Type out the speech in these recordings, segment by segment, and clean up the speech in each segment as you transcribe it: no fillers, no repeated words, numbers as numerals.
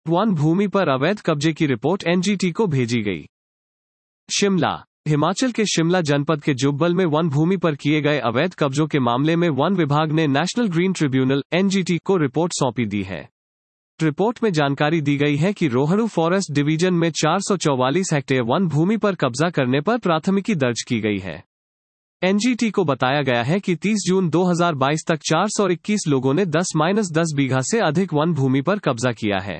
One भूमि पर अवैध कब्जे की रिपोर्ट एनजीटी को भेजी गई। शिमला। हिमाचल के शिमला जनपद के जुब्बल में वन भूमि पर किए गए अवैध कब्जों के मामले में वन विभाग ने नेशनल ग्रीन ट्रिब्यूनल एनजीटी को रिपोर्ट सौंपी दी है। रिपोर्ट में जानकारी दी गई है कि रोहड़ू फॉरेस्ट डिवीजन में 444 हेक्टेयर वन भूमि पर कब्जा करने पर प्राथमिकी दर्ज की गई है। एनजीटी को बताया गया है कि 30 जून 2022 तक 421 लोगों ने 10-10 बीघा से अधिक वन भूमि पर कब्जा किया है।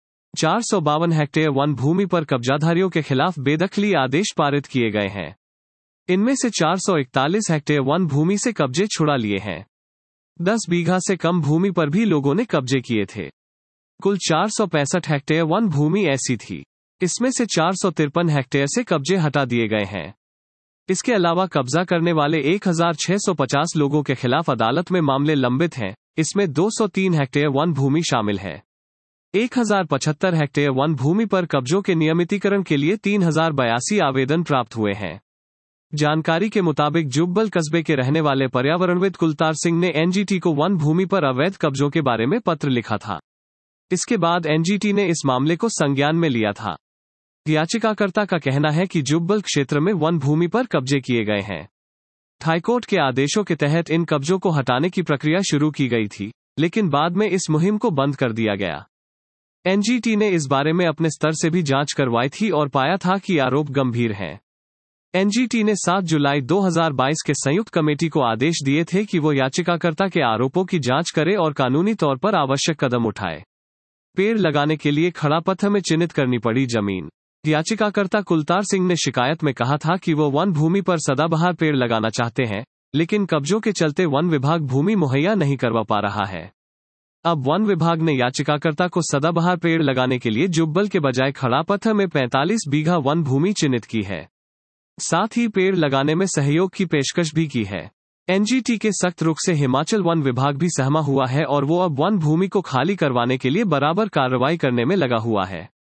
452 हेक्टेयर वन भूमि पर कब्जाधारियों के खिलाफ बेदखली आदेश पारित किए गए हैं। इनमें से 441 हेक्टेयर वन भूमि से कब्जे छुड़ा लिए हैं। 10 बीघा से कम भूमि पर भी लोगों ने कब्जे किए थे। कुल 465 हेक्टेयर वन भूमि ऐसी थी। इसमें से 453 हेक्टेयर से कब्जे हटा दिए गए हैं। इसके अलावा कब्जा करने वाले 1650 लोगों के खिलाफ अदालत में मामले लंबित हैं। इसमें 203 हेक्टेयर वन भूमि शामिल है। 1075 हेक्टेयर वन भूमि पर कब्जों के नियमितीकरण के लिए 3082 आवेदन प्राप्त हुए हैं। जानकारी के मुताबिक जुब्बल कस्बे के रहने वाले पर्यावरणविद कुलतार सिंह ने एनजीटी को वन भूमि पर अवैध कब्जों के बारे में पत्र लिखा था। इसके बाद एनजीटी ने इस मामले को संज्ञान में लिया था। याचिकाकर्ता का कहना है कि जुब्बल क्षेत्र में वन भूमि पर कब्जे किए गए हैं। हाईकोर्ट के आदेशों के तहत इन कब्जों को हटाने की प्रक्रिया शुरू की गई थी, लेकिन बाद में इस मुहिम को बंद कर दिया गया। एनजीटी ने इस बारे में अपने स्तर से भी जांच करवाई थी और पाया था कि आरोप गंभीर हैं। एनजीटी ने 7 जुलाई 2022 के संयुक्त कमेटी को आदेश दिए थे कि वो याचिकाकर्ता के आरोपों की जांच करे और कानूनी तौर पर आवश्यक कदम उठाए। पेड़ लगाने के लिए खड़ापत्थर में चिन्हित करनी पड़ी जमीन। याचिकाकर्ता कुलतार सिंह ने शिकायत में कहा था कि वो वन भूमि पर सदाबहार पेड़ लगाना चाहते हैं, लेकिन कब्जों के चलते वन विभाग भूमि मुहैया नहीं करवा पा रहा है। अब वन विभाग ने याचिकाकर्ता को सदाबहार पेड़ लगाने के लिए जुब्बल के बजाय खड़ापत्थर में 45 बीघा वन भूमि चिन्हित की है। साथ ही पेड़ लगाने में सहयोग की पेशकश भी की है। एनजीटी के सख्त रुख से हिमाचल वन विभाग भी सहमा हुआ है और वो अब वन भूमि को खाली करवाने के लिए बराबर कार्रवाई करने में लगा हुआ है।